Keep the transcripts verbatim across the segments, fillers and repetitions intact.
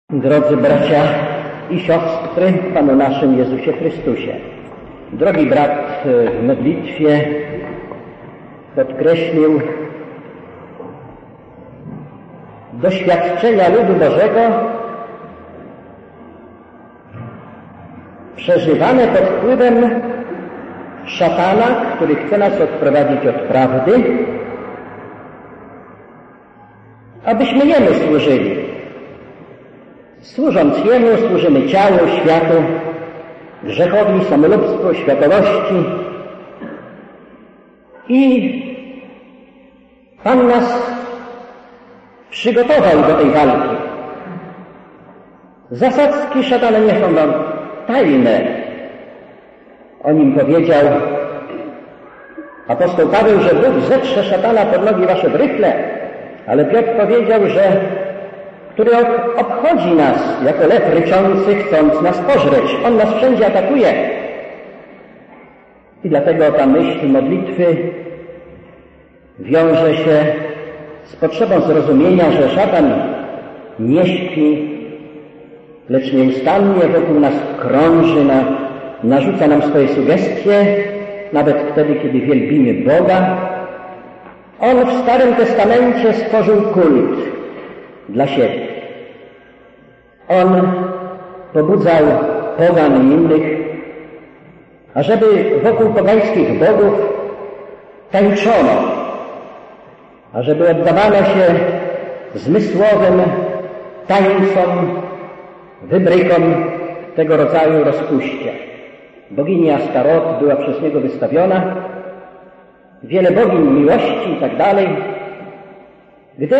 Drodzy bracia i siostry w Panu naszym Jezusie Chrystusie, drogi brat w modlitwie podkreślił doświadczenia ludu Bożego przeżywane pod wpływem szatana, który chce nas odprowadzić od prawdy, abyśmy Jemu służyli. Służąc Jemu, służymy ciału, światu, grzechowi, samolubstwu, światowości. I Pan nas przygotował do tej walki. Zasadzki szatana nie są nam tajne. O nim powiedział apostoł Paweł, że Bóg zetrze szatana pod nogi wasze w rychle, ale Piotr powiedział, że który obchodzi nas jako lew ryczący, chcąc nas pożreć. On nas wszędzie atakuje. I dlatego ta myśl modlitwy wiąże się z potrzebą zrozumienia, że szatan nie śpi, lecz nieustannie wokół nas krąży, na, narzuca nam swoje sugestie, nawet wtedy, kiedy wielbimy Boga. On w Starym Testamencie stworzył kult dla siebie. On pobudzał pogan i innych, ażeby wokół pogańskich bogów tańczono, ażeby oddawano się zmysłowym tańcom, wybrykom tego rodzaju rozpuście. Bogini Astarot była przez niego wystawiona, wiele bogiń miłości i tak dalej. Gdy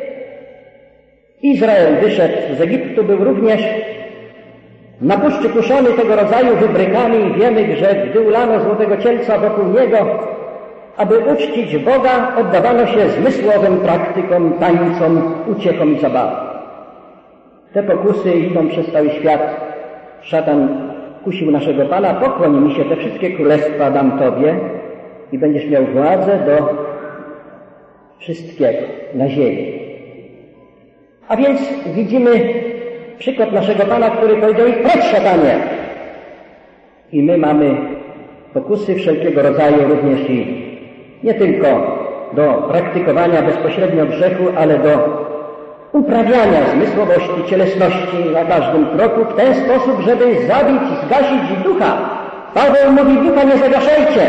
Izrael wyszedł z Egiptu, był również na puszczy kuszony tego rodzaju wybrykami i wiemy, że gdy ulano złotego cielca wokół niego, aby uczcić Boga, oddawano się zmysłowym praktykom, tańcom, uciechom i zabawom. Te pokusy idą przez cały świat. Szatan kusił naszego Pana: pokłoń mi się, te wszystkie królestwa dam Tobie i będziesz miał władzę do wszystkiego na ziemi. A więc widzimy przykład naszego Pana, który powiedział: i precz, szatanie! I my mamy pokusy wszelkiego rodzaju, również i nie tylko do praktykowania bezpośrednio grzechu, ale do uprawiania zmysłowości, cielesności na każdym kroku w ten sposób, żeby zabić i zgasić ducha. Paweł mówi: ducha nie zagaszajcie.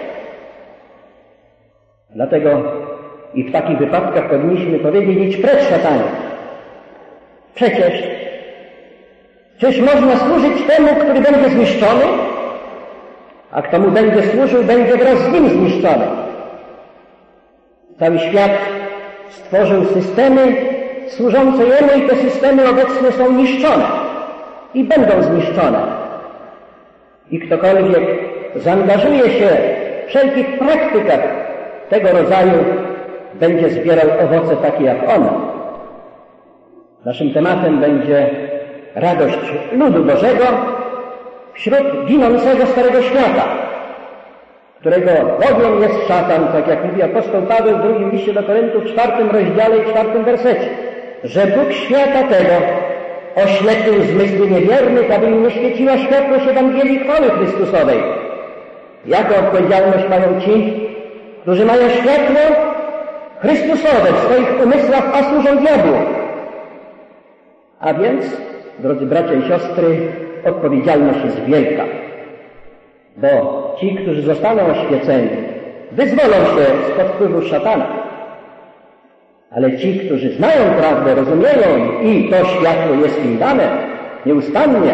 Dlatego i w takich wypadkach powinniśmy powiedzieć: idź precz, szatanie. Przecież, czyż można służyć temu, który będzie zniszczony? A kto mu będzie służył, będzie wraz z nim zniszczony. Cały świat stworzył systemy służące jemu i te systemy obecnie są niszczone i będą zniszczone. I ktokolwiek zaangażuje się w wszelkich praktykach tego rodzaju, będzie zbierał owoce takie jak on. Naszym tematem będzie radość ludu Bożego wśród ginącego Starego Świata, którego Bogiem jest szatan, tak jak mówi apostoł Paweł w drugim liście do Koryntów, w czwartym rozdziale i czwartym wersecie, że Bóg świata tego oślepił zmysły niewiernych, aby im nie świeciła światłość Ewangelii chwały Chrystusowej. Jaką odpowiedzialność mają ci, którzy mają światło Chrystusowe w swoich umysłach, a służą diabłu? A więc, drodzy bracia i siostry, odpowiedzialność jest wielka, bo ci, którzy zostaną oświeceni, wyzwolą się spod wpływu szatana, ale ci, którzy znają prawdę, rozumieją i to światło jest im dane nieustannie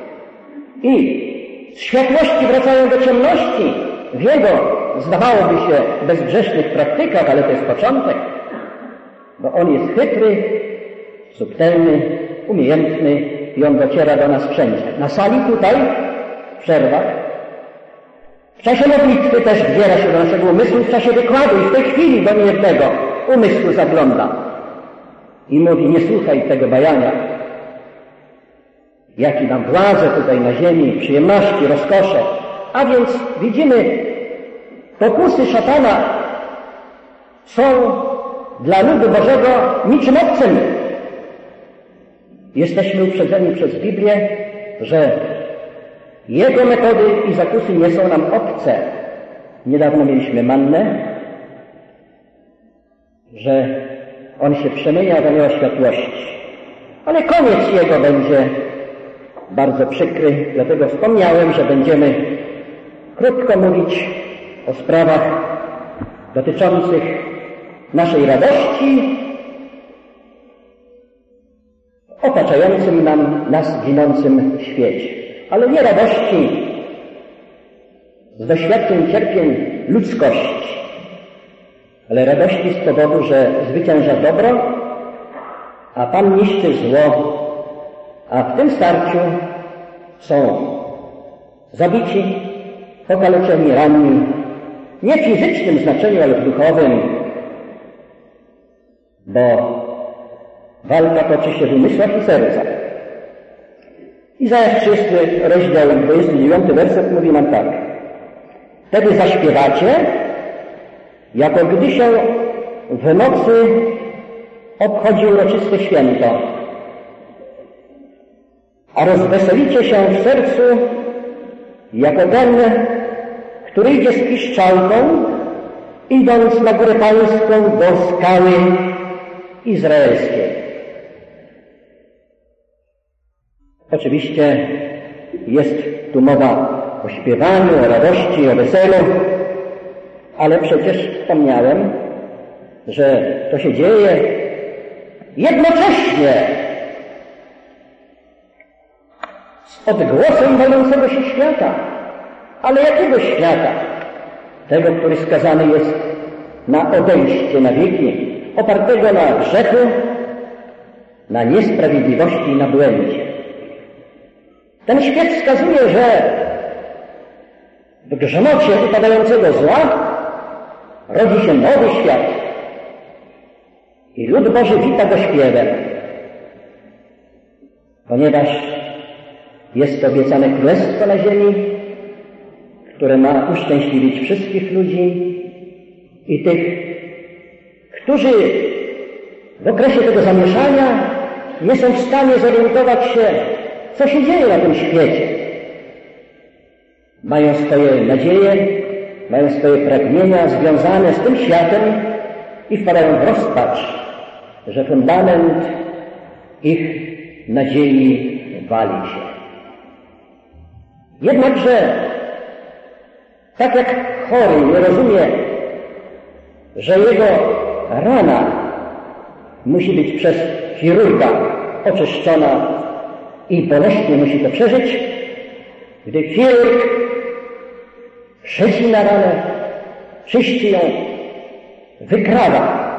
i z światłości wracają do ciemności w jego, zdawałoby się, bezgrzesznych praktykach, ale to jest początek, bo on jest chytry, subtelny, umiejętny i on dociera do nas wszędzie. Na sali tutaj, w przerwach, w czasie modlitwy też wdziera się do naszego umysłu, w czasie wykładu i w tej chwili do niejednego umysłu zagląda i mówi: nie słuchaj tego bajania. Jaki nam władzę tutaj na ziemi, przyjemności, rozkosze. A więc widzimy, pokusy szatana są dla ludu Bożego niczym obcym. Jesteśmy uprzedzeni przez Biblię, że Jego metody i zakusy nie są nam obce. Niedawno mieliśmy mannę, że On się przemienia w anioła światłości. Ale koniec Jego będzie bardzo przykry, dlatego wspomniałem, że będziemy krótko mówić o sprawach dotyczących naszej radości w otaczającym nam, nas ginącym świecie. Ale nie radości z doświadczeń cierpień ludzkości, ale radości z powodu, że zwycięża dobro, a Pan niszczy zło, a w tym starciu są zabici, pokaleczeni, ranni, nie w fizycznym znaczeniu, ale w duchowym, bo walka toczy się w umysłach i sercach. Izajasz trzydziesty rozdział, dwudziesty dziewiąty werset mówi nam tak. Wtedy zaśpiewacie, jako gdy się w nocy obchodzi uroczyste święto, a rozweselicie się w sercu, jako ten, który idzie z piszczałką, idąc na górę pańską do skały izraelskiej. Oczywiście jest tu mowa o śpiewaniu, o radości, o weselu, ale przecież wspomniałem, że to się dzieje jednocześnie z odgłosem wającego się świata. Ale jakiego świata? Tego, który skazany jest na odejście na wieki, opartego na grzechu, na niesprawiedliwości i na błędzie. Ten świat wskazuje, że w grzmocie upadającego zła rodzi się nowy świat i lud Boży wita go śpiewem, ponieważ jest obiecane królestwo na ziemi, które ma uszczęśliwić wszystkich ludzi i tych, którzy w okresie tego zamieszania nie są w stanie zorientować się, co się dzieje na tym świecie. Mają swoje nadzieje, mają swoje pragnienia związane z tym światem i wpadają w rozpacz, że fundament ich nadziei wali się. Jednakże, tak jak chory nie rozumie, że jego rana musi być przez chirurga oczyszczona i boleśnie musi to przeżyć, gdy chirurg przecina ranę, czyści ją, wykrawa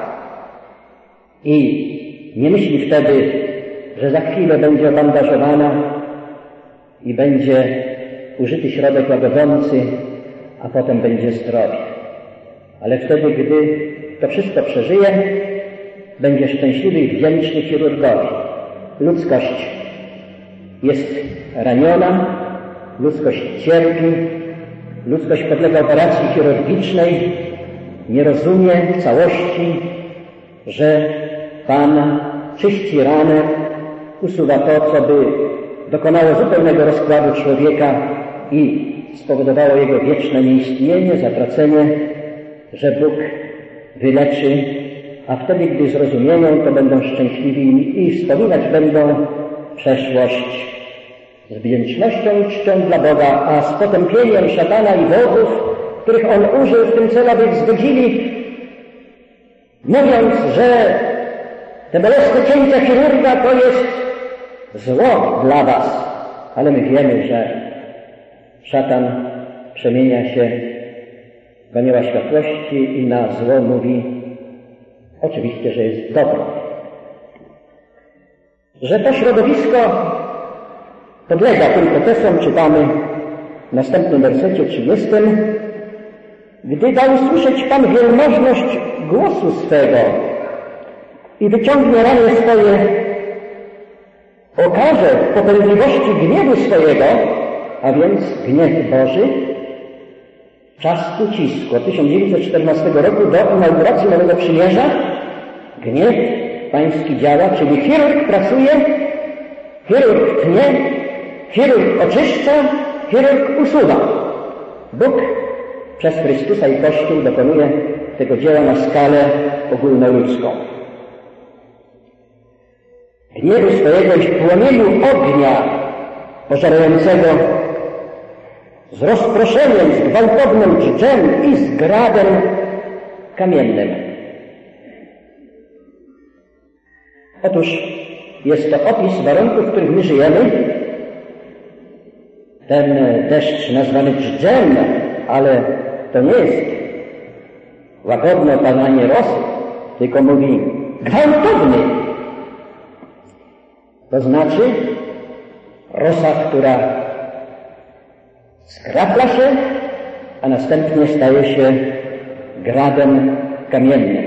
i nie myśli wtedy, że za chwilę będzie obandażowana i będzie użyty środek łagodzący, a potem będzie zdrowie. Ale wtedy, gdy to wszystko przeżyje, będzie szczęśliwy i wdzięczny chirurgowi. Ludzkość jest raniona, ludzkość cierpi, ludzkość podlega operacji chirurgicznej, nie rozumie w całości, że Pan czyści ranę, usuwa to, co by dokonało zupełnego rozkładu człowieka i spowodowało jego wieczne nieistnienie, zatracenie, że Bóg wyleczy, a wtedy, gdy zrozumieją, to będą szczęśliwi i wspominać będą przeszłość z wdzięcznością i czcią dla Boga, a z potępieniem szatana i wodów, których on użył w tym celu, aby ich zgodzili, mówiąc, że te bolesne cięcia chirurga to jest zło dla was. Ale my wiemy, że szatan przemienia się w anioła światłości i na zło mówi oczywiście, że jest dobro. Że to środowisko podlega tym procesom, czytamy w następnym wersecie trzydziestym. Gdy dał słyszeć Pan wielmożność głosu swego i wyciągnie ramię swoje, okaże popędliwości gniewu swojego, a więc gniew Boży, czas ucisku od tysiąc dziewięćset czternastego roku do inauguracji Nowego Przymierza, gniew pański działa, czyli chirurg pracuje Chirurg tnie, chirurg oczyszcza, chirurg usuwa. Bóg przez Chrystusa i Kościół dokonuje tego dzieła na skalę ogólnoludzką. Gniewu swojego i w płomieniu ognia pożerającego z rozproszeniem, z gwałtownym dżdżem i z gradem kamiennym. Otóż jest to opis warunków, w których my żyjemy. Ten deszcz nazwany dżdżem, ale to nie jest łagodne opadanie rosy, tylko mówi gwałtowny. To znaczy rosa, która skrapla się, a następnie staje się gradem kamiennym.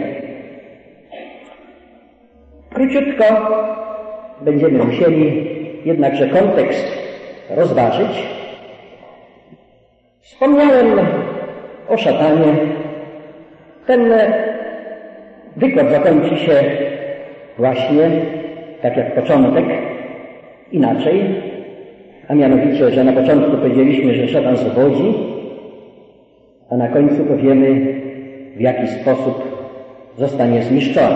Króciutko będziemy musieli jednakże kontekst rozważyć. Wspomniałem o szatanie. Ten wykład zakończy się właśnie tak jak początek, inaczej, a mianowicie, że na początku powiedzieliśmy, że szatan zwodzi, a na końcu powiemy, w jaki sposób zostanie zniszczony.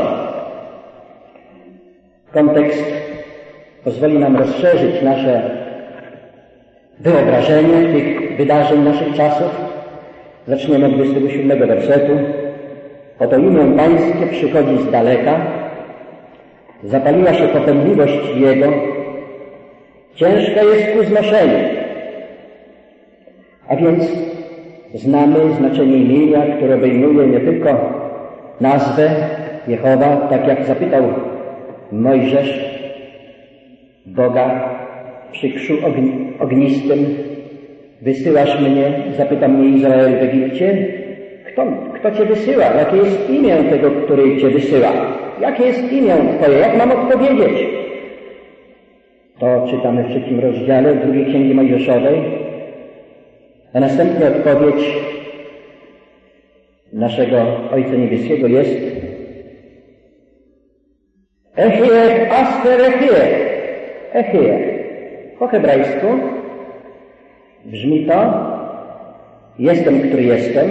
Kontekst pozwoli nam rozszerzyć nasze wyobrażenie tych wydarzeń naszych czasów. Zaczniemy od dwudziestego siódmego wersetu. Oto imię Pańskie przychodzi z daleka, zapaliła się popędliwość Jego, ciężka jest ku znoszeniu. A więc znamy znaczenie imienia, które obejmuje nie tylko nazwę Jehowa, tak jak zapytał Mojżesz Boga przy krzu ogni, ognistym, wysyłasz mnie, zapyta mnie Izrael w Egipcie, kto, kto Cię wysyła? Jakie jest imię tego, który Cię wysyła? Jakie jest imię Twoje? Jak mam odpowiedzieć? To czytamy w trzecim rozdziale drugiej Księgi Mojżeszowej, a następnie odpowiedź naszego Ojca Niebieskiego jest Echie aster echie. Echie. Po hebrajsku brzmi to jestem, który jestem,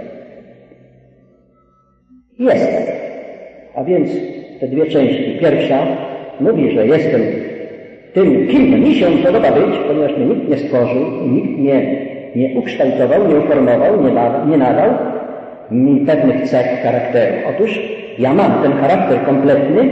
jestem. A więc te dwie części. Pierwsza mówi, że jestem tym, kim mi się podoba być, ponieważ mnie nikt nie stworzył, nikt mnie nie ukształtował, nie uformował, nie, da, nie nadał mi pewnych cech charakteru. Otóż ja mam ten charakter kompletny.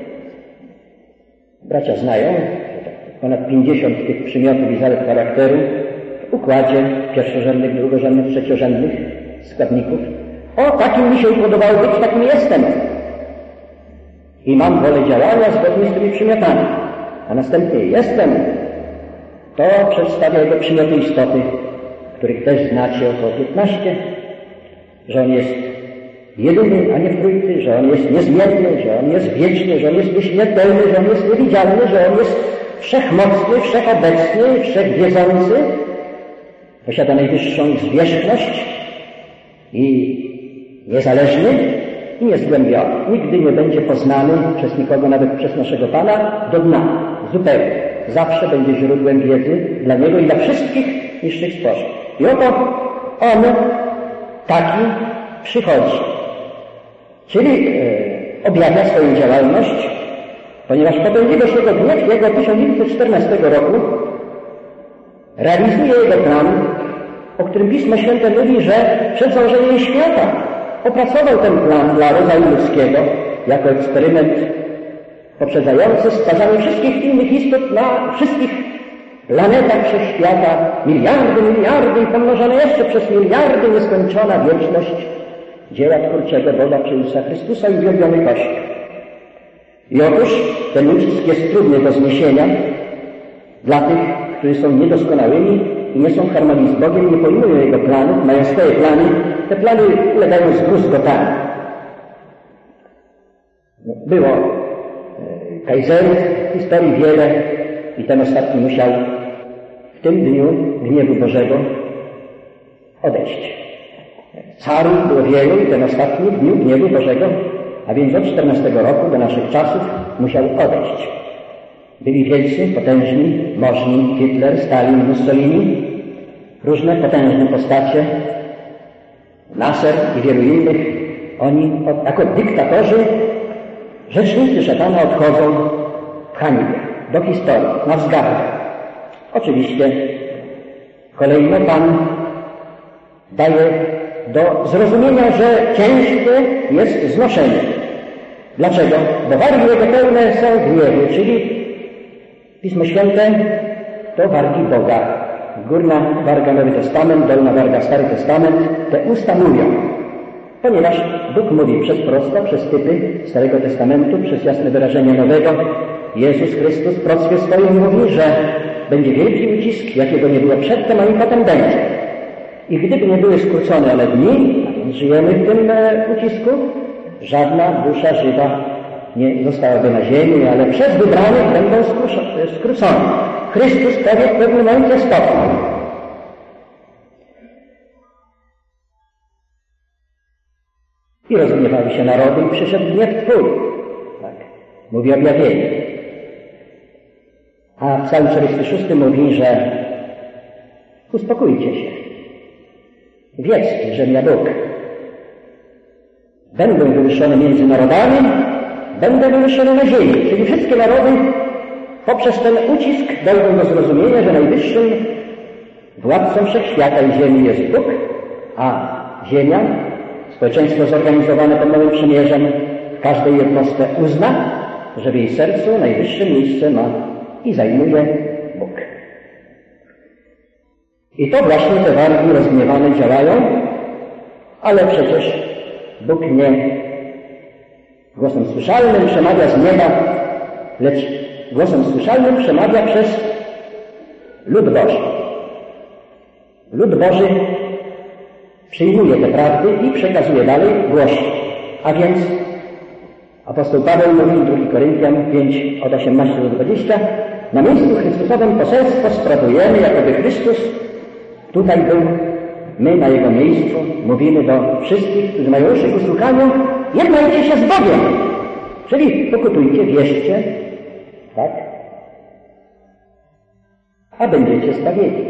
Bracia znają ponad pięćdziesiąt tych przymiotów i zalet charakteru w układzie pierwszorzędnych, drugorzędnych, trzeciorzędnych składników. O, takim mi się podobało być, takim jestem. I mam wolę działania zgodnie z tymi przymiotami. A następnie jestem. To przedstawia jego przymioty istoty, których też znacie około piętnaście, że on jest jedyny, a nie trójcy, że on jest niezmienny, że on jest wieczny, że on jest nieśmiertelny, że on jest niewidzialny, że on jest wszechmocny, wszechobecny, wszechwiedzący, posiada najwyższą zwierzchność i niezależny i niezgłębiony. Nigdy nie będzie poznany przez nikogo, nawet przez naszego Pana, do dna, zupełnie. Zawsze będzie źródłem wiedzy dla Niego i dla wszystkich niższych stworzeń. I oto On taki przychodzi. Czyli e, objawia swoją działalność, ponieważ popędliwość Jego gniew Jego tysiąc dziewięćset czternastego roku realizuje Jego plan, o którym Pismo Święte mówi, że przed założeniem świata opracował ten plan dla rodzaju ludzkiego jako eksperyment poprzedzający stwarzanie wszystkich innych istot na wszystkich planetach wszechświata, miliardy, miliardy i pomnożone jeszcze przez miliardy nieskończona wieczność dzieła twórczego Boga przez Jezusa Chrystusa i uwielbiony Kościół. I otóż ten ucisk jest trudny do zniesienia dla tych, którzy są niedoskonałymi i nie są w harmonii z Bogiem, nie pojmują Jego planów, mają swoje plany. Te plany ulegają zdruzgotaniu. Było kajzerów w historii wiele i ten ostatni musiał w tym dniu gniewu Bożego odejść. Carów było wielu i ten ostatni w dniu gniewu Bożego, a więc od czternastego roku do naszych czasów musiał odejść. byli wielcy, potężni, możni, Hitler, Stalin, Mussolini, różne potężne postacie, Nasser i wielu innych. Oni jako dyktatorzy, rzecznicy szatana odchodzą w hańbie, do historii, na wzgardach. Oczywiście kolejno Pan daje do zrozumienia, że ciężkie jest znoszenie. Dlaczego? Bo wargi jego pełne są gniewu, czyli Pismo Święte to wargi Boga. Górna warga Nowy Testament, dolna warga Stary Testament, te usta mówią. Ponieważ Bóg mówi przez prorostwa, przez typy Starego Testamentu, przez jasne wyrażenie Nowego, Jezus Chrystus w proroctwie swoim mówi, że będzie wielki ucisk, jakiego nie było przedtem, ani potem będzie. I gdyby nie były skrócone one dni, a więc żyjemy w tym ucisku, żadna dusza żywa nie zostałaby na ziemi, ale przez wybranych będą skrócone. Chrystus powie w pewnym momencie stop. I rozgniewały się narody i przyszedł gniew Twój. Tak, mówi objawienie. A w Psalm czterdziesty szósty mówi, że uspokójcie się. Wiedzcie, że ja Bóg. Będę wywyższony między narodami, będę wywyższony na ziemi. Czyli wszystkie narody poprzez ten ucisk dojdą do zrozumienia, że najwyższym władcą wszechświata i ziemi jest Bóg, a ziemia, społeczeństwo zorganizowane pod Nowym Przymierzem, w każdej jednostce uzna, że w jej sercu najwyższe miejsce ma i zajmuje Bóg. I to właśnie te wargi rozgniewane działają, ale przecież Bóg nie głosem słyszalnym przemawia z nieba, lecz głosem słyszalnym przemawia przez lud Boży. Lud Boży przyjmuje te prawdy i przekazuje dalej, głosi. A więc apostoł Paweł mówi w drugim Koryntian pięć, od osiemnastego do dwudziestego, na miejscu Chrystusowym poselstwo sprawujemy, jakoby Chrystus tutaj był, my na Jego miejscu mówimy do wszystkich, którzy mają uszy ku słuchaniu, jednajcie się z Bogiem. Czyli pokutujcie, wierzcie, tak? A będziecie zbawieni.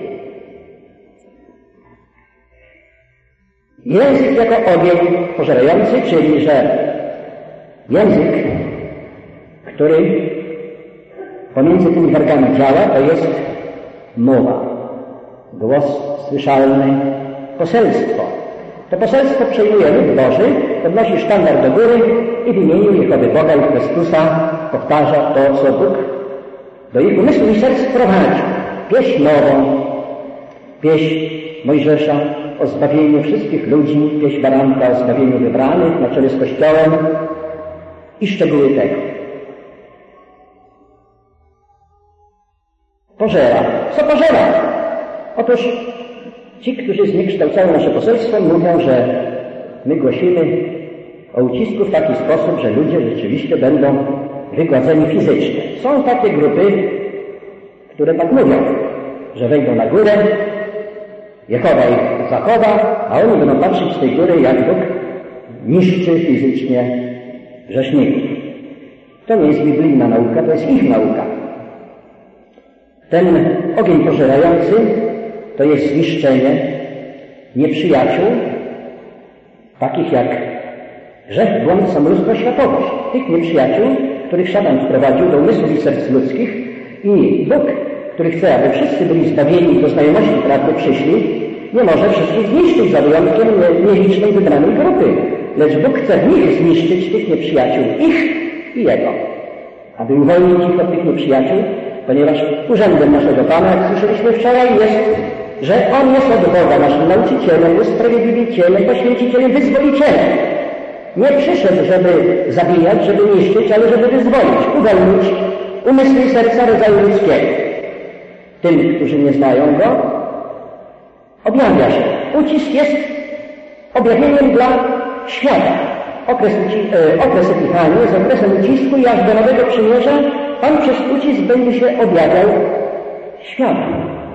Język jako ogień pożerający, czyli że język, który pomiędzy tymi wargami działa, to jest mowa, głos słyszalny, poselstwo. To poselstwo przejmuje lud Boży, podnosi sztandar do góry i w imieniu Jehowy Boga i Chrystusa powtarza to, co Bóg do ich umysłu i serc wprowadzi. Pieśń nową, pieśń Mojżesza o zbawieniu wszystkich ludzi, pieśń baranka o zbawieniu wybranych na czele z Kościołem i szczegóły tego. Pożera. Co pożera? Otóż ci, którzy zniekształcają nasze poselstwo, mówią, że my głosimy o ucisku w taki sposób, że ludzie rzeczywiście będą wygładzeni fizycznie. Są takie grupy, które tak mówią, że wejdą na górę, Jehowa ich zachowa, a oni będą patrzeć z tej góry, jak Bóg niszczy fizycznie grzeszników. To nie jest biblijna nauka, to jest ich nauka. Ten ogień pożerający to jest zniszczenie nieprzyjaciół, takich jak grzech, błąd, samolubstwo, światowość. Tych nieprzyjaciół, których szatan wprowadził do umysłów i serc ludzkich i Bóg, który chce, aby wszyscy byli zbawieni do znajomości prawdy przyszli, nie może wszystkich zniszczyć za wyjątkiem nielicznej wybranej grupy. Lecz Bóg chce w nich zniszczyć tych nieprzyjaciół, ich i Jego. Aby uwolnić ich od tych nieprzyjaciół, ponieważ urzędem naszego Pana, jak słyszeliśmy wczoraj, jest, że On jest od Boga naszym nauczycielem, usprawiedliwicielem, poświęcicielem, wyzwolicielem. Nie przyszedł, żeby zabijać, żeby niszczyć, ale żeby wyzwolić, uwolnić umysły i serca rodzaju ludzkiego. Tym, którzy nie znają Go, objawia się. Ucisk jest objawieniem dla świata. Okres, e, okres Epifanii jest okresem ucisku i aż do Nowego Przymierza Pan przez ucisk będzie się objawiał światu.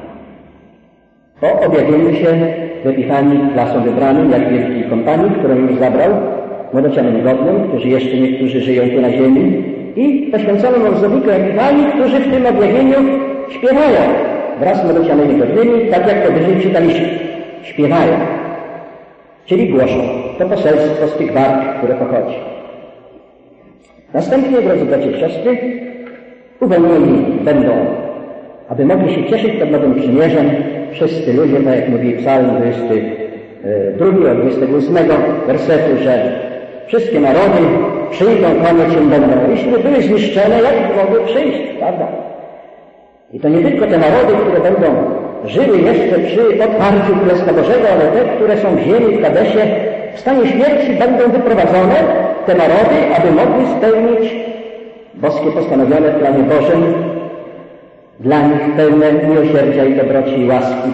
Po objawieniu się w Epifanii klasą wybranym, jak wielkiej kompanii, którą już zabrał, młodocianom godnym, którzy jeszcze niektórzy żyją tu na ziemi i poświęcono małżowniku Epifanii, którzy w tym objawieniu śpiewają wraz z młodocianymi godnymi, tak jak to wyżej czytaliśmy. Śpiewają, czyli głoszą to poselstwo z tych warg, które pochodzi. Następnie, drodzy bracia i siostry, uwolnieni będą, aby mogli się cieszyć pod Nowym Przymierzem wszyscy ludzie, tak jak mówi Psalm dwudziesty drugi od dwudziestego ósmego wersetu, że wszystkie narody przyjdą, kłaniać się będą. Jeśli były zniszczone, jak mogły przyjść, prawda? I to nie tylko te narody, które będą żyły jeszcze przy otwarciu Królestwa Bożego, ale te, które są w ziemi, w Kadesie, w stanie śmierci będą wyprowadzone, te narody, aby mogły spełnić boskie postanowione w planie Bożym, dla nich pełne miłosierdzia i dobroci i łaski.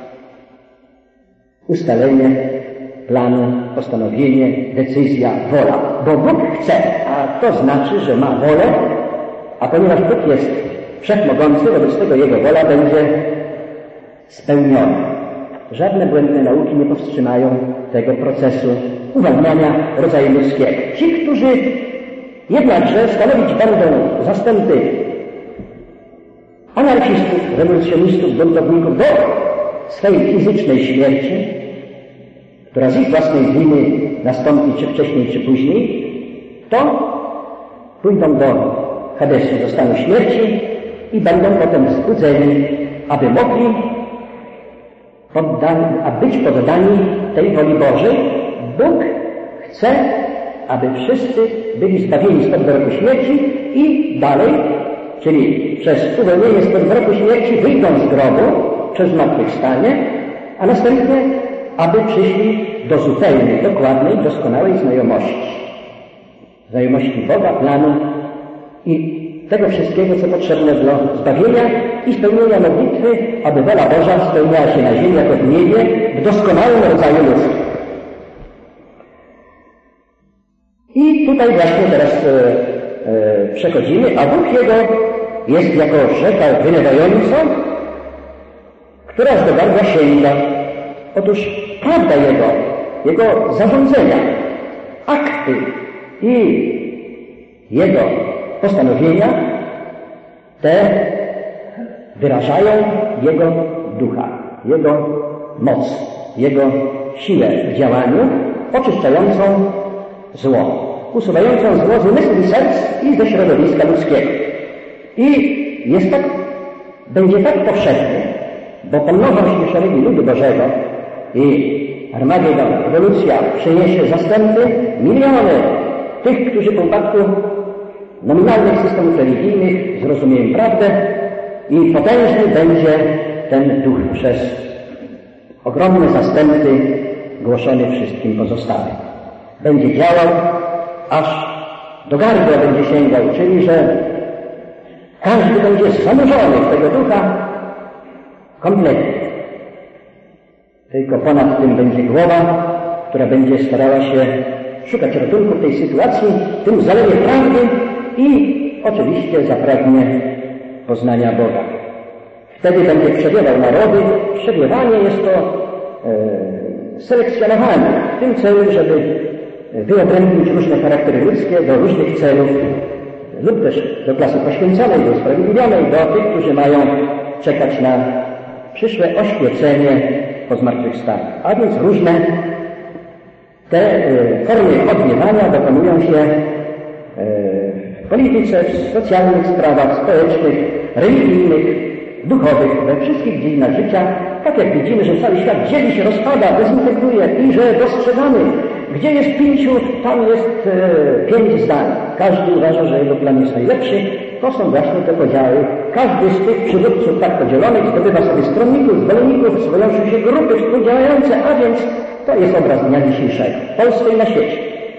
Ustalenie, plan, postanowienie, decyzja, wola. Bo Bóg chce, a to znaczy, że ma wolę, a ponieważ Bóg jest wszechmogący, wobec tego Jego wola będzie spełniona. Żadne błędne nauki nie powstrzymają tego procesu uwalniania rodzaju ludzkiego. Ci, którzy jednakże stanowić będą zastępy anarchistów, rewolucjonistów, buntowników do swojej fizycznej śmierci, która z ich własnej winy nastąpi czy wcześniej, czy później, to pójdą do Hadesu, do stanu śmierci i będą potem wzbudzeni, aby mogli poddani, a być poddani tej woli Bożej. Bóg chce, aby wszyscy byli zbawieni spod wyroku śmierci i dalej, czyli przez uwolnienie spod wyroku śmierci wyjdą z grobu przez zmartwychwstanie, a następnie, aby przyszli do zupełnej, dokładnej, doskonałej znajomości. Znajomości Boga, planu i tego wszystkiego, co potrzebne do zbawienia i spełnienia modlitwy, aby wola Boża spełniała się na ziemi jako w niebie w doskonałym rodzaju ludzkim. I tutaj właśnie teraz e, e, przechodzimy, a Bóg Jego jest jako rzeka wylewająca, która z do gardła sięga. Otóż prawda Jego, Jego zarządzenia, akty i Jego postanowienia, te wyrażają Jego ducha, Jego moc, Jego siłę w działaniu, oczyszczającą zło, usuwającą zło z umysłu i serc i ze środowiska ludzkiego. I jest tak, będzie tak powszechny, bo pomnożą się szeregi ludu Bożego i Armagedon, rewolucja przyniesie zastępy, miliony tych, którzy po upadku nominalnych systemów religijnych zrozumieją prawdę i potężny będzie ten duch przez ogromne zastępy głoszony wszystkim pozostałym. Będzie działał, aż do gardła będzie sięgał, czyli że każdy będzie zanurzony w tego ducha kompletnie. Tylko ponad tym będzie głowa, która będzie starała się szukać ratunku w tej sytuacji, w tym zalewie prawdy i oczywiście zapragnie poznania Boga. Wtedy będzie przewiewał narody. Przewiewanie jest to e, selekcjonowanie w tym celu, żeby wyodrębnić różne charaktery ludzkie do różnych celów lub też do klasy poświęconej, do usprawiedliwionej, do tych, którzy mają czekać na przyszłe oświecenie po zmartwychwstaniu. A więc różne te e, formy odmiewania dokonują się e, w polityce, w socjalnych sprawach, społecznych, religijnych, duchowych, we wszystkich dziedzinach życia. Tak jak widzimy, że cały świat dzieli się, rozpada, dezintegruje i że dostrzegamy, gdzie jest pięciu, tam jest e, pięć zdań. Każdy uważa, że jego plan jest najlepszy. To są właśnie te podziały. Każdy z tych przywódców tak podzielonych zdobywa sobie stronników, zwolenników, swoją się grupy współdziałające, a więc to jest obraz dnia dzisiejszego w Polsce i na świecie.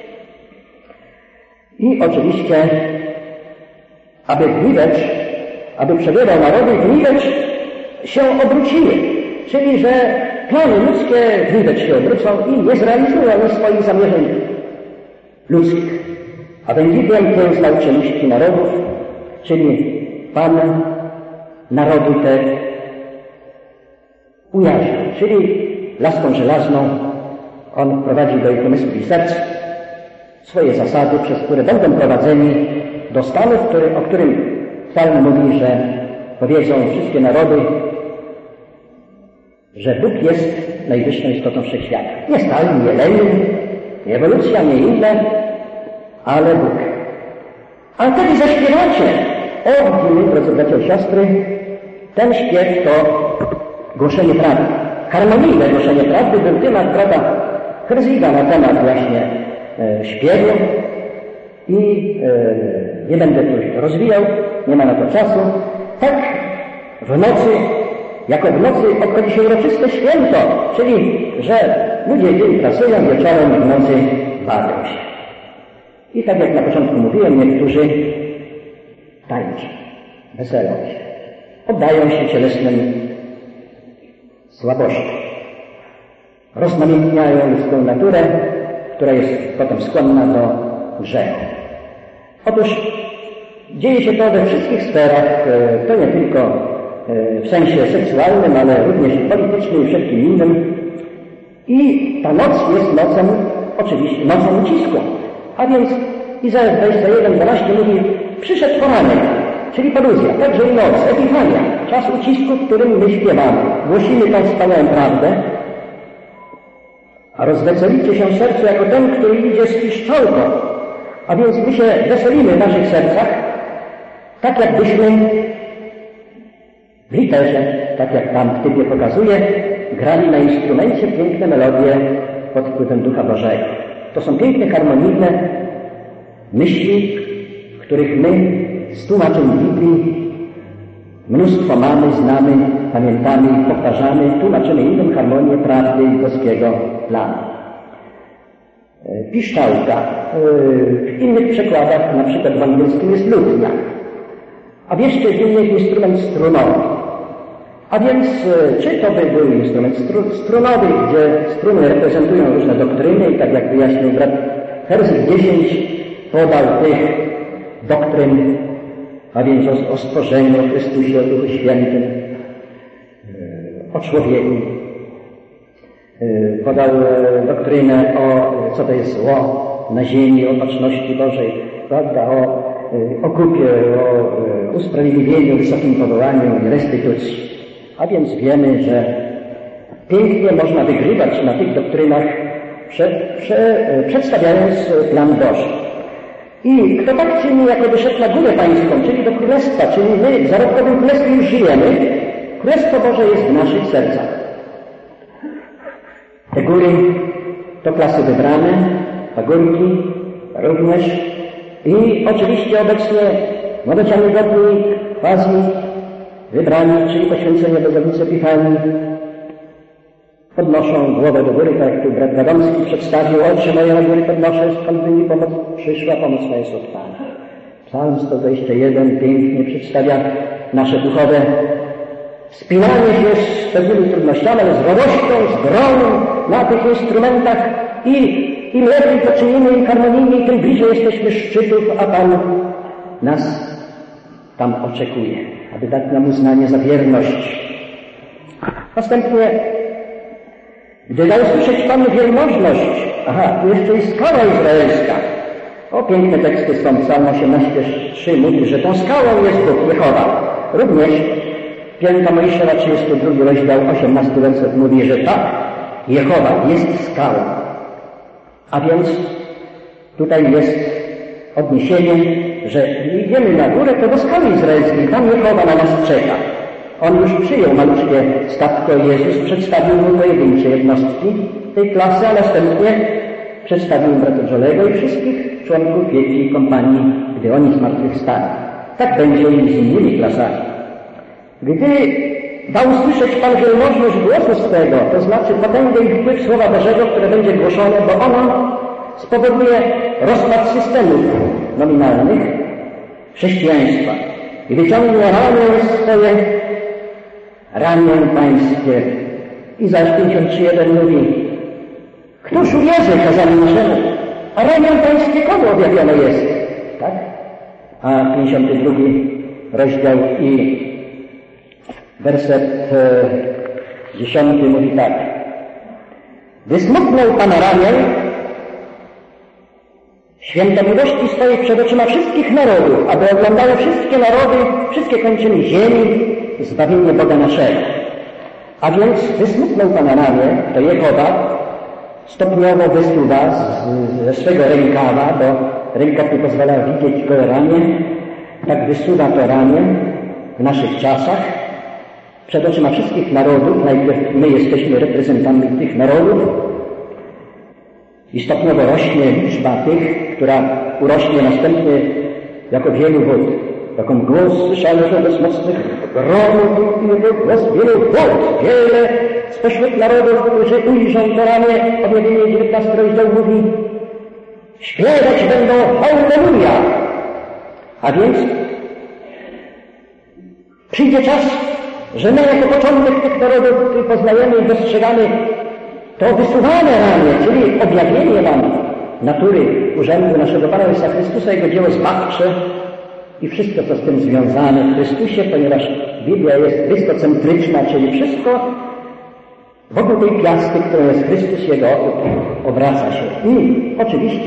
I oczywiście, aby Gniwecz, aby przewiewał narody, Gniwecz się obróciły. Czyli, że plany ludzkie Gniwecz się obrócą i nie zrealizują swoich zamierzeń ludzkich. A Węgiewiem kiełznał czeluści narodów, czyli Pan narody te ujarzmił, czyli laską żelazną On prowadzi do ich umysłów i serc swoje zasady, przez które będą prowadzeni do stanu, który, o którym Psalm mówi, że powiedzą wszystkie narody, że Bóg jest najwyższą istotą wszechświata. Nie Stalin, nie Lenin, nie ewolucja, nie inne, ale Bóg. A wtedy zaśpiewacie, o, widzimy, drodzy bracia i siostry, ten śpiew to głoszenie prawdy. Harmonijne głoszenie prawdy był temat brata Herziga na temat właśnie e, śpiewu i e, nie będę tu rozwijał, nie ma na to czasu. Tak w nocy, jako w nocy obchodzi się uroczyste święto, czyli że ludzie dzień pracują, wieczorem w nocy bawią się. I tak jak na początku mówiłem, niektórzy tańczą, weselą się, oddają się cielesnym słabościom, roznamiętniają ludzką naturę, która jest potem skłonna do grzechu. Otóż dzieje się to we wszystkich sferach, to nie tylko w sensie seksualnym, ale również politycznym i wszelkim innym. I ta noc jest nocą, oczywiście nocą ucisku. A więc Izajasz dwadzieścia jeden dwanaście mówi, przyszedł poranek, czyli paruzja, także i noc, epifania, czas ucisku, w którym my śpiewamy. Głosimy tą wspaniałą prawdę, a rozweselicie się w sercu jako ten, który idzie z piszczolką. A więc my się weselimy w naszych sercach, tak jakbyśmy w literze, tak jak tam w typie pokazuje, grali na instrumencie piękne melodie pod wpływem Ducha Bożego. To są piękne, harmonijne myśli, w których my z tłumaczeń Biblii mnóstwo mamy, znamy, pamiętamy i powtarzamy, tłumaczymy inną harmonię prawdy boskiego planu. Piszczałka. W innych przekładach, na przykład w angielskim, jest lutnia, a w jeszcze w innych instrument strunowy. A więc czy to by był instrument stru, strunowy, gdzie struny reprezentują różne doktryny i tak jak wyjaśnił brat Herzik dziesięć podał tych doktryn, a więc o, o stworzeniu, o Chrystusie, o Duchu Świętym, o człowieku. Podał doktrynę o, co to jest zło na ziemi, o baczności Bożej, prawda, o, o kupie, o usprawiedliwieniu, wysokim powołaniu i restytucji. A więc wiemy, że pięknie można wygrywać na tych doktrynach, prze, prze, przedstawiając plan Boży. I kto tak czyni, jako wyszedł na górę pańską, czyli do Królestwa, czyli my w zarobkowym Królestwie już żyjemy, Królestwo Boże jest w naszych sercach. Te góry to klasy wybrane, pagórki również i oczywiście obecnie młodociany godni, quasi wybrani, czyli poświęcenie Bożownicy Epifanii, podnoszą głowę do góry, tak jak tu brat Gadomski przedstawił, oczy moje na góry podnoszę, skąd by mi pomoc przyszła, pomoc moja jest od Pana. Psalm sto dwadzieścia jeden pięknie przedstawia nasze duchowe wspinanie się z pewnymi trudnościami, ale z radością, z bronią na tych instrumentach i im lepiej to czynimy, im harmonijniej, tym bliżej jesteśmy szczytów, a Pan nas tam oczekuje, aby dać nam uznanie za wierność. Następnie, gdy da usłyszeć Panu wielmożność, aha, tu jeszcze jest skała izraelska. O, piękne teksty są, Psalm osiemnaście trzy mówi, że tą skałą jest Bóg, Jehowa. Również Piąta Mojżeszowa, trzydziesty drugi rozdział, osiemnasty werset mówi, że tak, Jehowa jest skałą. A więc tutaj jest odniesienie, że idziemy na górę, to do skały izraelskiej, tam Jehowa na nas czeka. On już przyjął maluczkie statko i Jezus przedstawił mu pojedyncze jednostki tej klasy, a następnie przedstawił brata Jolego i wszystkich członków wielkiej kompanii, gdy oni zmartwychwstali. Tak będzie i z innymi klasami. Gdy da usłyszeć Pan wielmożność głosu swego, to znaczy potęgę i wpływ Słowa Bożego, które będzie głoszone, bo ono spowoduje rozpad systemów nominalnych chrześcijaństwa i wyciągnie ramię swoje, ramię pańskie. Izajasz pięćdziesiąt trzy jeden mówi, któż uwierzy kazaniu naszemu, a ramię pańskie komu objawione jest? Tak? A pięćdziesiąty drugi rozdział i werset e, dziesiąty mówi tak. Gdy smutnął Pana ramię, Święto miłości stoi przed oczyma wszystkich narodów, aby oglądały wszystkie narody, wszystkie kończyny ziemi, zbawienie Boga naszego. A więc wysmutnął Pana ramię, to Jehowa stopniowo wysuwa z, ze swego rękawa, bo rękaw nie pozwala widzieć go ramię, tak wysuwa to ramię w naszych czasach przed oczyma wszystkich narodów. Najpierw my jesteśmy reprezentantami tych narodów i stopniowo rośnie liczba tych, która urośnie następnie jako wielu wód. Taką głos słyszałem wobec mocnych gronów i głos wielu wód. Wiele spośród narodów, którzy ujrzą to ramię, objawienie dziewiętnasty rozdział mówi, śpiewać będą halleluja. A więc przyjdzie czas, że my jako początek tych narodów, który poznajemy i dostrzegamy to wysuwane ramię, czyli objawienie nam natury urzędu naszego Pana Jezusa Chrystusa, Jego dzieło zbawcze i wszystko, co z tym związane w Chrystusie, ponieważ Biblia jest chrystocentryczna, czyli wszystko wokół tej piasty, którą jest Chrystus, Jego obraca się. I oczywiście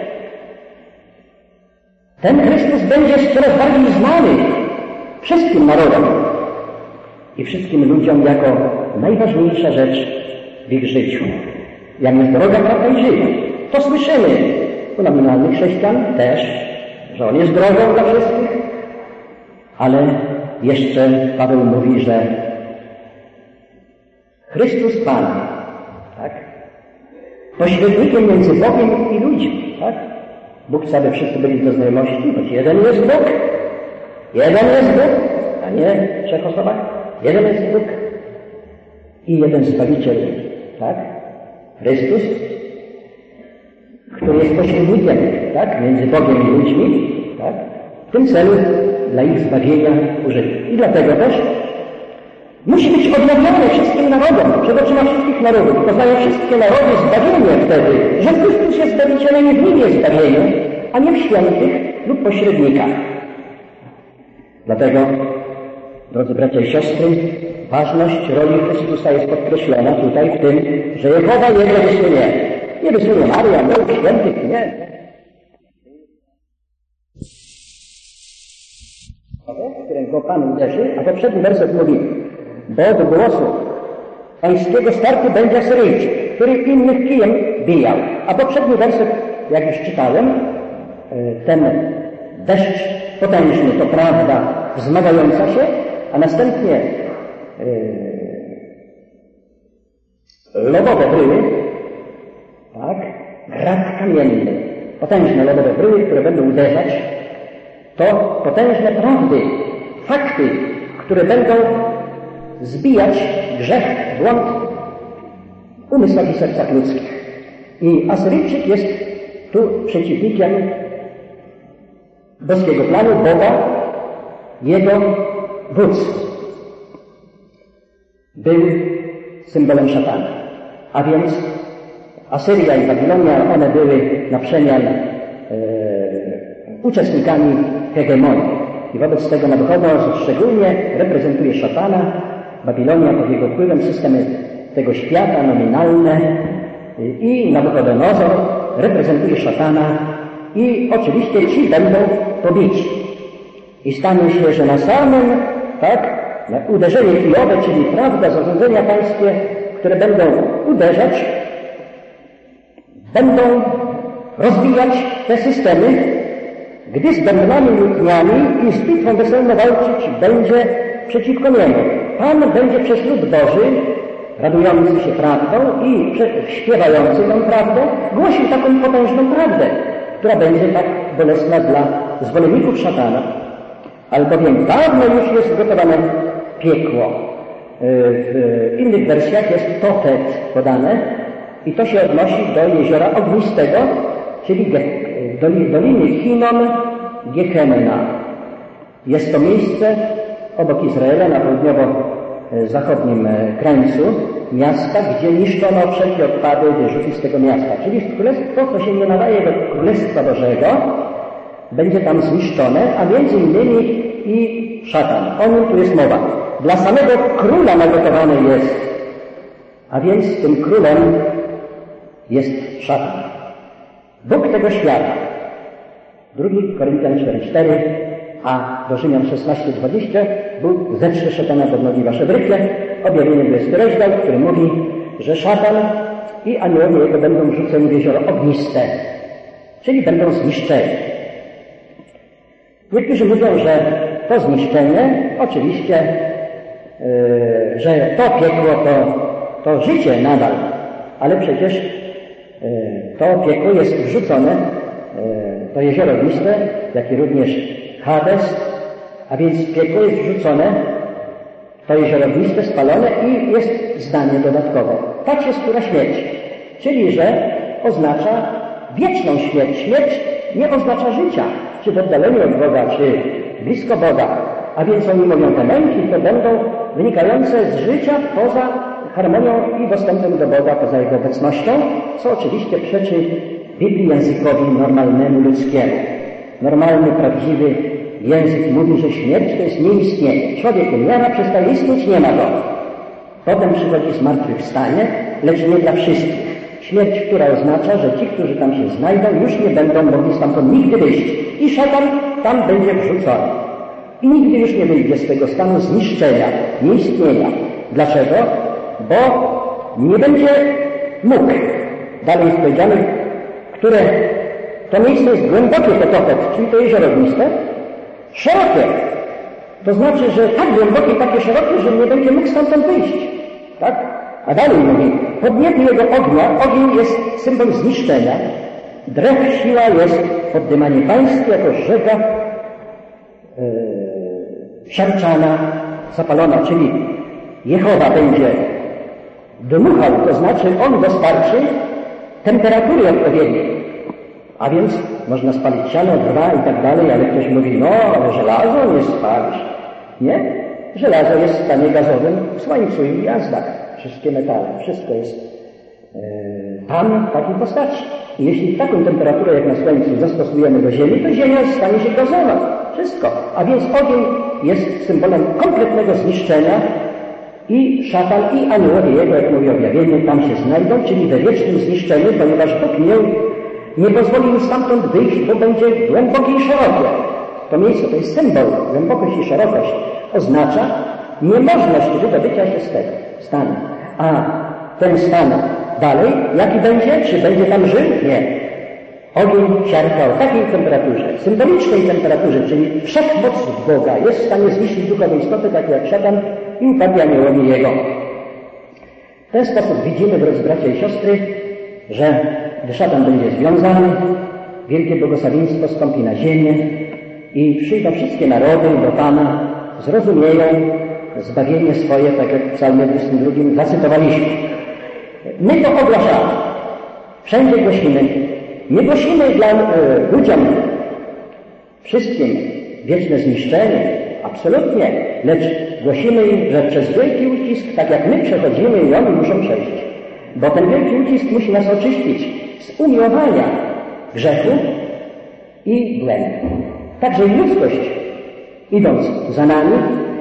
ten Chrystus będzie coraz bardziej znany wszystkim narodom i wszystkim ludziom jako najważniejsza rzecz w ich życiu. Jak jest droga, prawda i życie. To słyszymy u nominalnych chrześcijan też, że On jest drogą dla wszystkich, ale jeszcze Paweł mówi, że Chrystus Pan, tak? Pośrednikiem między Bogiem i ludźmi, tak? Bóg chce, aby wszyscy byli do znajomości, choć jeden jest Bóg, jeden jest Bóg, a nie w trzech osobach, jeden jest Bóg i jeden Zbawiciel, tak? Chrystus, który jest pośrednikiem, tak? Między Bogiem i ludźmi, tak? W tym celu dla ich zbawienia użyty. I dlatego też musi być odnowione wszystkim narodom, przed oczyma wszystkich narodów. Poznają wszystkie narody zbawienie wtedy, że Chrystus jest Zbawicielem i w Nim jest zbawienie, a nie w świętych lub pośrednikach. Dlatego, drodzy bracia i siostry, ważność roli Chrystusa jest podkreślona tutaj w tym, że Jehowa Jego wysunie. Nie wysunie Maria, Bóg, świętych, nie. Którego Pan uderzy, a poprzedni werset mówi, bo od głosu pańskiego startu będzie Asyryjczyk, który innych kijem bijał. A poprzedni werset, jak już czytałem, ten deszcz potężny, to prawda wzmagająca się, a następnie yy, lodowe bryły, tak, grad kamienny, potężne lodowe bryły, które będą uderzać, to potężne prawdy, fakty, które będą zbijać grzech, błąd w umysłach i sercach ludzkich. I Asyryjczyk jest tu przeciwnikiem boskiego planu, Boga, jego wódz. Był symbolem szatana. A więc Asyria i Babilonia, one były na przemian e, uczestnikami hegemonii. I wobec tego Nabuchodonozor szczególnie reprezentuje szatana, Babilonia pod jego wpływem, systemy tego świata nominalne i Nabuchodonozor reprezentuje szatana i oczywiście ci będą pobici. I stanie się, że na samym, tak, na uderzenie kijowe, czyli prawda, zarządzenia pańskie, które będą uderzać, będą rozwijać te systemy, gdy z bębnami lutniami i z bitwą weselną walczyć będzie przeciwko niemu. Pan będzie przez lud Boży, radujący się prawdą i śpiewający tą prawdę, głosił taką potężną prawdę, która będzie tak bolesna dla zwolenników szatana. Albowiem dawno już jest gotowane piekło. W innych wersjach jest Tofet podane i to się odnosi do jeziora ognistego, czyli doliny Hinnom Gehenna. Jest to miejsce obok Izraela na południowo-zachodnim krańcu miasta, gdzie niszczono wszelkie odpady, wyrzuty z tego miasta. Czyli królestwo, co się nie nadaje do Królestwa Bożego, będzie tam zniszczone, a między innymi i szatan. O nim tu jest mowa. Dla samego króla nagotowane jest, a więc tym królem jest szatan. Bóg tego świata. Drugi Koryntian cztery cztery, a do Rzymian szesnaście dwadzieścia był zetrze szatana pod nogi wasze brykie. Objawienie dwudziesty rozdział, który mówi, że szatan i aniołowie jego będą wrzuceni w jezioro ogniste, czyli będą zniszczeni. Niektórzy mówią, że to zniszczenie, oczywiście, yy, że to piekło to, to życie nadal, ale przecież yy, to piekło jest wrzucone, yy, to jezioro ogniste, jak i również Hades, a więc piekło jest wrzucone, to jezioro ogniste, spalone i jest zdanie dodatkowe. Tak się skóra śmierć, czyli że oznacza wieczną śmierć. Śmierć nie oznacza życia, czy w oddaleniu od Boga, czy blisko Boga. A więc oni mówią, te męki to będą wynikające z życia poza harmonią i dostępem do Boga, poza Jego obecnością, co oczywiście przeczy Biblii językowi normalnemu ludzkiemu. Normalny, prawdziwy język mówi, że śmierć to jest nieistnienie. Człowiek umiera, przestaje istnieć, nie ma go. Potem przychodzi zmartwychwstanie, lecz nie dla wszystkich. Śmierć, która oznacza, że ci, którzy tam się znajdą, już nie będą mogli stamtąd nigdy wyjść. I szatan tam będzie wrzucony. I nigdy już nie wyjdzie z tego stanu zniszczenia, nieistnienia. Dlaczego? Bo nie będzie mógł. Dalej jest powiedziane, które to miejsce jest głębokie, to topet, czyli to jezioro ogniste, szerokie. To znaczy, że tak głębokie, takie szerokie, że nie będzie mógł stamtąd wyjść. Tak? A dalej mówi, podniety jego ognia, ogień jest symbol zniszczenia, drew siła jest poddymanie pańskie jako rzeka yy, siarczana, zapalona, czyli Jehowa będzie dmuchał, to znaczy on dostarczy temperatury odpowiedniej. A więc można spalić siano, drwa i tak dalej, ale ktoś mówi, no, ale żelazo nie spalisz. Nie? Żelazo jest w stanie gazowym w słońcu i w gwiazdach. Wszystkie metale, wszystko jest yy, tam w takiej postaci. I jeśli taką temperaturę jak na słońcu zastosujemy do ziemi, to ziemia stanie się gazowa. Wszystko. A więc ogień jest symbolem kompletnego zniszczenia i szatan i aniołowie jego, jak mówi objawienie, tam się znajdą, czyli we wiecznym zniszczeniu, ponieważ Bóg nie, nie pozwoli im stamtąd wyjść, bo będzie głębokie i szerokie. To miejsce to jest symbol, głębokość i szerokość oznacza niemożność wydobycia się z tego stanu. A ten stan dalej, jaki będzie? Czy będzie tam żył? Nie. Ogień siarka o takiej temperaturze, symbolicznej temperaturze, czyli wszechmoc Boga jest w stanie zniszczyć duchowe istoty, takie jak szatan i upadli aniołowie jego. W ten sposób widzimy, drodzy bracia i siostry, że gdy szatan będzie związany, wielkie błogosławieństwo stąpi na ziemię i przyjdą wszystkie narody do Pana, zrozumieją zbawienie swoje, tak jak w psalmie dwudziestym drugim zacytowaliśmy. My to ogłaszamy. Wszędzie głosimy. Nie głosimy dla e, ludziom wszystkim wieczne zniszczenie, absolutnie, lecz głosimy im, że przez wielki ucisk, tak jak my przechodzimy i oni muszą przejść. Bo ten wielki ucisk musi nas oczyścić z umiłowania grzechu i błędu. Także i ludzkość, idąc za nami,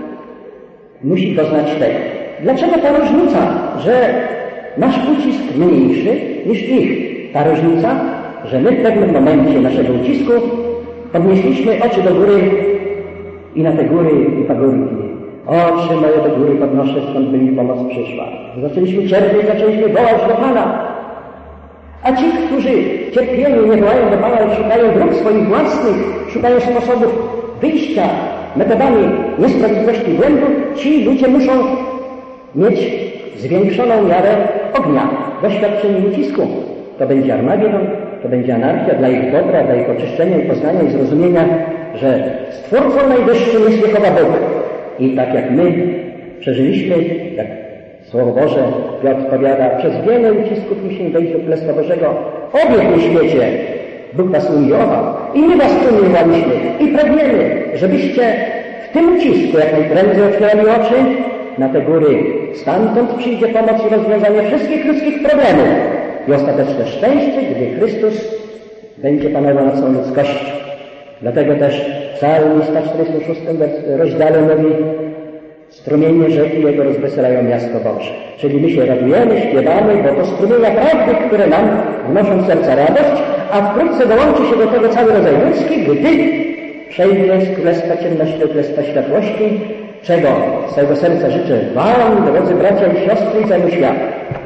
musi doznać tego. Dlaczego ta różnica, że nasz ucisk mniejszy niż ich? Ta różnica, że my w pewnym momencie naszego ucisku podnieśliśmy oczy do góry i na te góry i pagórki. Oczy moje do góry podnoszę, skąd by mi pomoc przyszła. Zaczęliśmy cierpieć, zaczęliśmy wołać do Pana. A ci, którzy cierpieli, nie wołają do Pana, ale szukają dróg swoich własnych, szukają sposobów wyjścia metodami niesprawiedliwości i błędu, ci ludzie muszą mieć zwiększoną miarę ognia, doświadczenie ucisku. To będzie Armagedon, to będzie anarchia dla ich dobra, dla ich oczyszczenia i poznania i zrozumienia, że Stwórcą Najwyższym jest Jehowa Bóg. I tak jak my przeżyliśmy, jak Słowo Boże, Piotr powiada, przez wiele ucisków musimy wejść do Królestwa Bożego. Obiech na świecie Bóg was umiłował i my was umiłowaliśmy i pragniemy, żebyście w tym ucisku jak najprędzej otwierali oczy na te góry. Stamtąd przyjdzie pomoc i rozwiązanie wszystkich ludzkich problemów i ostateczne szczęście, gdy Chrystus będzie panował nad całą ludzkością. Dlatego też w Psalmie sto czterdziestym szóstym rozdziale mówi: strumienie rzeki Jego rozweselają miasto Boże. Czyli my się radujemy, śpiewamy, bo to strumienia prawdy, które nam wnoszą w serca radość, a wkrótce dołączy się do tego cały rodzaj ludzki, gdy przejdzie z królestwa ciemności do królestwa światłości, czego z całego serca życzę Wam, drodzy bracia i siostry, i całemu światu.